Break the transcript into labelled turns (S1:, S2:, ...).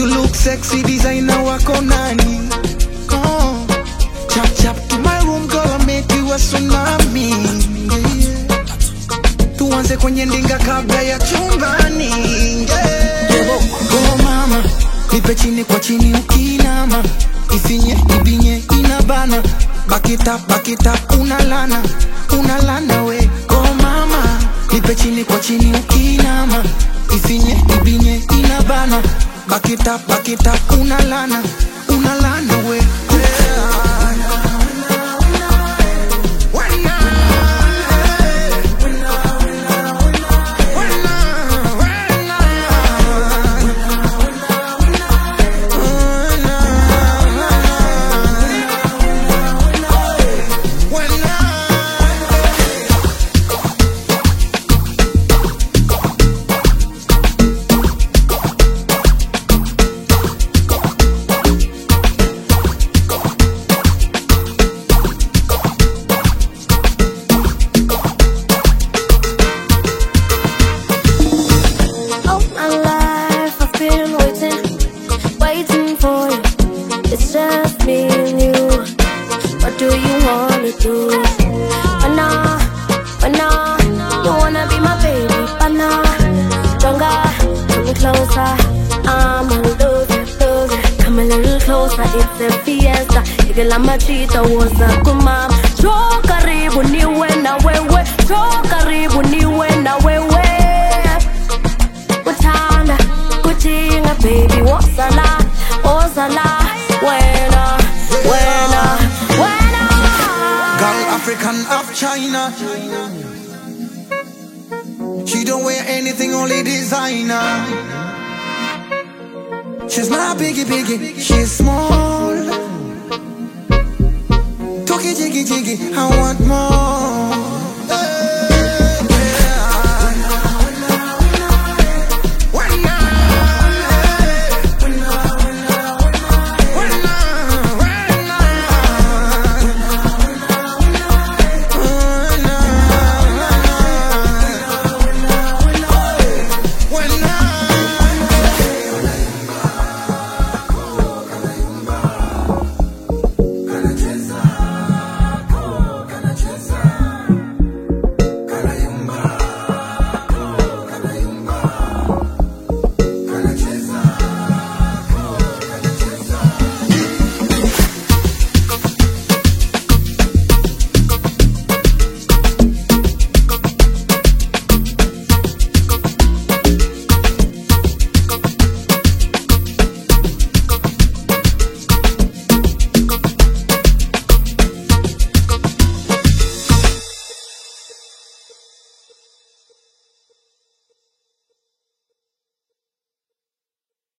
S1: You look sexy, designer wako nani? Oh. Chap chap to my room, girl, I'll make you a tsunami. Yeah. Tuanze kwenye ndinga kabla ya chumbani. Yeah. Go mama, nipe chini kwa chini ukinama. Ifinye, ibinye, inabana. Back it up, unalana we. Go mama, nipe chini kwa chini ukinama. Ifinye, ibinye, inabana. Back it up, unalana we.
S2: It's just me and you. What do you wanna do? Banana, you wanna be my baby, banana. Stronger, come closer. I'm gonna love you. Come a little closer, it's a fiesta. Igala machita was a kumam. So karibu niwe na wewe. So karibu niwe na wewe. Utanda, kutinga baby, what's a lie? What's a lie?
S1: Girl, African of China. She don't wear anything, only designer. She's not biggie, she's small. Talkie jiggy, I want more.